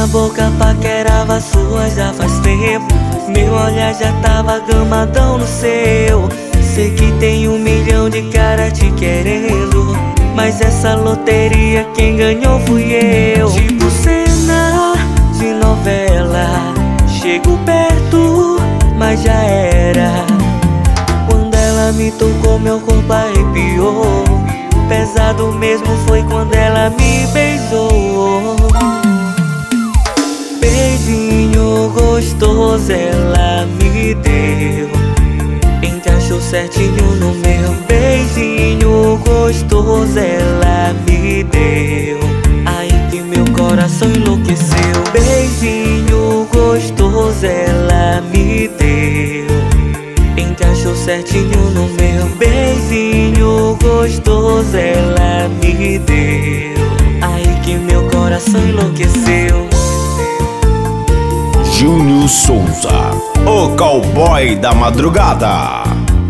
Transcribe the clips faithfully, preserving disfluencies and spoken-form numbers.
Minha boca paquerava sua já faz tempo. Meu olhar já tava gamadão no seu. Sei que tem um milhão de cara te querendo, mas essa loteria quem ganhou fui eu. Tipo cena de novela, chego perto, mas já era. Quando ela me tocou meu corpo arrepiou. Pesado mesmo foi quando ela me beijou. Beijinho gostoso ela me deu, encaixou certinho no meu. Beijinho gostoso ela me deu, aí que meu coração enlouqueceu. Beijinho gostoso ela me deu, encaixou certinho no meu. Beijinho gostoso ela me deu, aí que meu coração enlouqueceu. Júnior Souza, o cowboy da madrugada.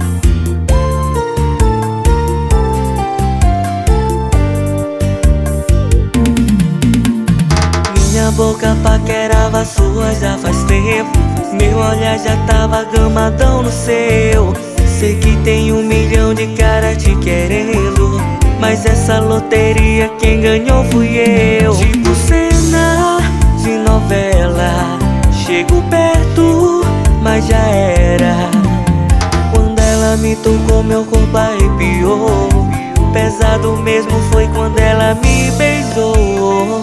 Minha boca paquerava sua já faz tempo. Meu olhar já tava gamadão no seu. Sei que tem um milhão de cara te querendo, mas essa loteria quem ganhou fui eu. Tipo cena de novela, chego perto, mas já era. Quando ela me tocou meu corpo arrepiou. Pesado mesmo foi quando ela me beijou.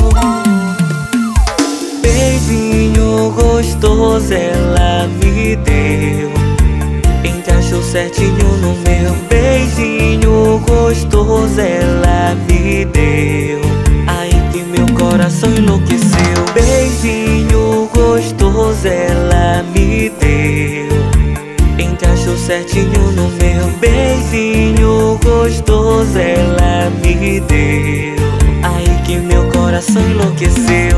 Beijinho gostoso ela me deu, encaixou certinho no meu. Beijinho gostoso ela me deu, aí que meu coração enlouqueceu. Beijinho gostoso ela me deu, encaixou certinho no meu. Beijinho gostoso ela me deu, aí que meu coração enlouqueceu.